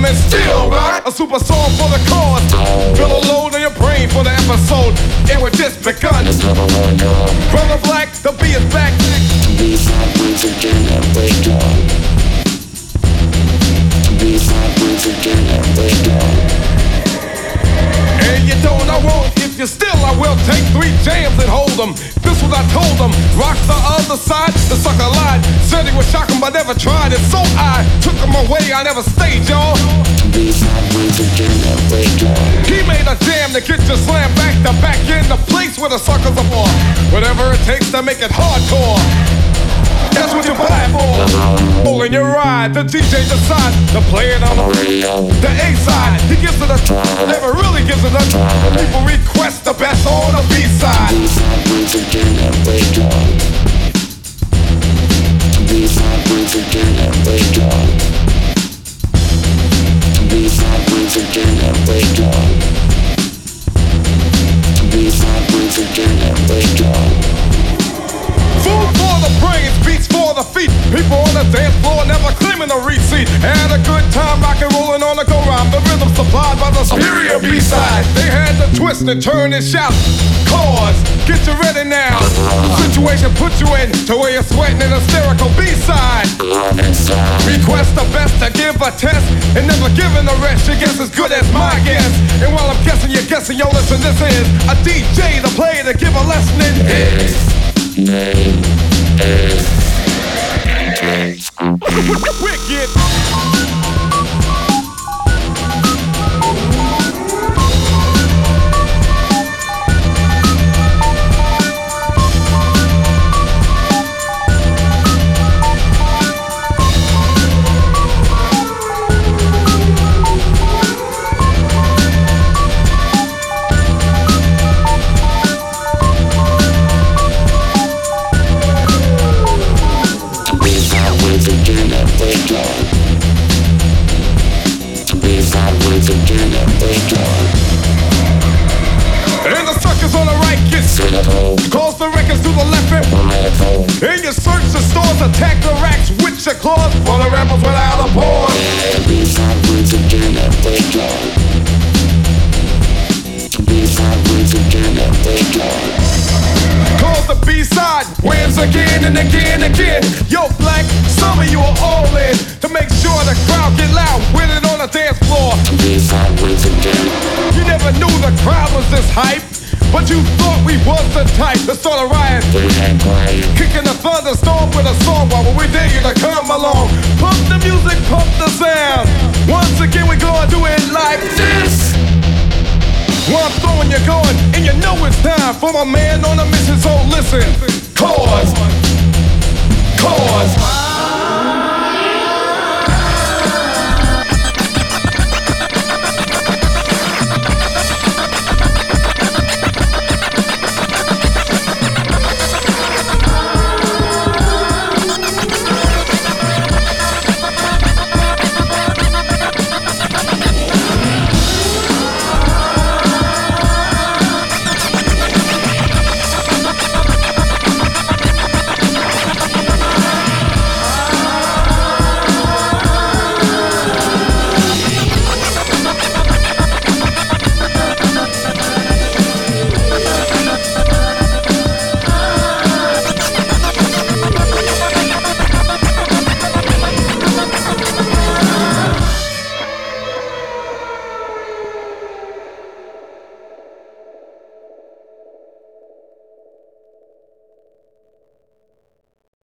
and still rock. A super song for the cause. Feel a load in your brain for the episode. It was just begun. Brother Black, the beat is back. B-side once again and wake up. B-side once again and wake up. And you don't, I won't. If you're still, I will take 3 jams and hold them. This what I told them. Rock the other side, the sucker lied. Said he would shock him, but never tried it. So I took him away, I never stayed, y'all. B-side once again and wake up. He made a jam to get you slammed back to back in the place where the suckers are for. Whatever it takes to make it hardcore. That's what you buy for. Pulling your ride, the DJ decides to play it on the radio. The A-side, he gives it a try. Never really gives it a try. People request the best on the B-side. B-side once again and wake up. B-side once again and wake up. B-side once again and wake up. B-side once again and wake up. Food for the brains, beats for the feet. People on the dance floor never claiming a receipt. Had a good time rockin' rollin' on the go-round. The rhythm supplied by the superior B-side. They had to twist and turn and shout. Cause, get you ready now. The situation put you in to where you're sweating an hysterical B-side. Request the best to give a test and never giving the rest. Your guess as good as my guess. And while I'm guessing, you're guessing. Yo, listen, this is a DJ, the player to give a lesson in his name is Wicked. And the suckers on the right get cause the records to the left and you search the stores, attack the racks with your claws for the rebels without a pause. B-side once again and wake up. B-side once again and wake up. Cause the B-side wins again and again and again. Yo, Black, some of you are all in to make sure the crowd get loud with it on the dance floor. B-side once again. You never knew the crowd was this hype, but you thought we was the type to start a riot. Kicking the thunderstorm with a song while we dare you to come along. Pump the music, pump the sound. Once again we gonna do it like this. While I'm throwing you going, and you know it's time for my man on a mission, so listen.